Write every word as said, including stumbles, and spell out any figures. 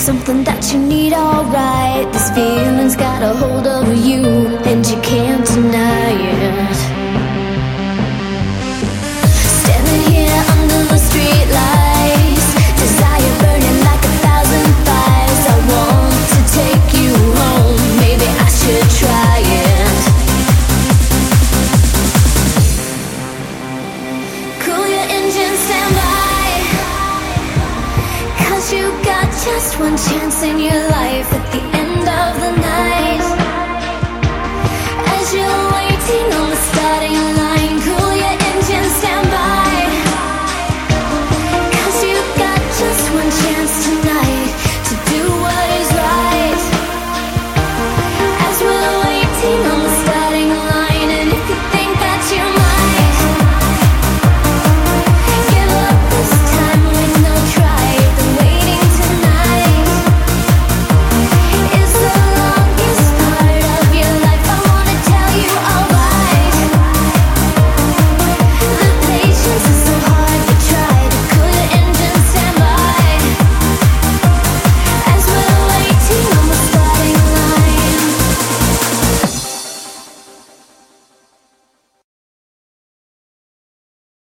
something that you need, alright. This feeling's got a hold of you, and you can't deny it. Standing here under the street lights, desire burning like a thousand fires. I want to take you home, maybe I should try it. Cool your engine, stand by, 'cause you got just one chance in your life. At the end of the